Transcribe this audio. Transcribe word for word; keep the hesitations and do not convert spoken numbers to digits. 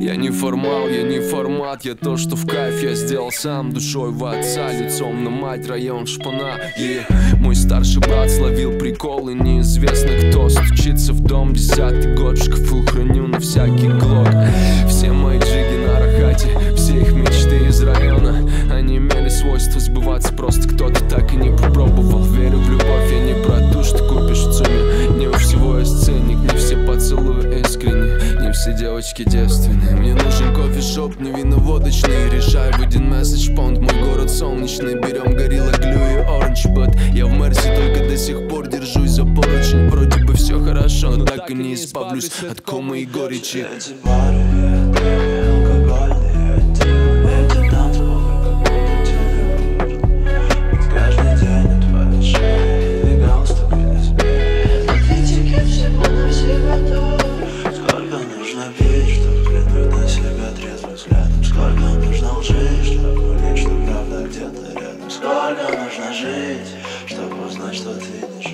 Я не формал, я не формат, я то, что в кайф я сделал сам. Душой в отца, лицом на мать, район шпана. И мой старший брат словил прикол, и неизвестно кто стучится в дом. Десятый год, в шкафу храню на всякий глок. Все мои джиги на рахате, все их мечты из района. Они имели свойство сбываться, просто кто-то так и не попробовал. Верю в любовь, я не про ту, что купишь в ЦУМе. Не у всего есть ценник, не все поцелуи искренне, не все девочки девственные. Мне нужен кофешоп невинно-водочный. Решаю в один месседж паунд, мой город солнечный. Берем горилла, глю и оранж бэт. Я в Мерси только до сих пор держусь за поручень. Вроде бы все хорошо, но так и не избавлюсь от комы и горечи. Эти бары, это алкогольные отделы. Эти танцы, как будто каждый день на твоей шее или галстук, или спей. Атлетики всего на все готовы. Сколько нужно пить, чтобы взглянуть на себя трезвым взглядом? Сколько нужно лжи, чтобы понять, что правда где-то рядом? Сколько нужно жить, чтобы узнать, что ты не живешь?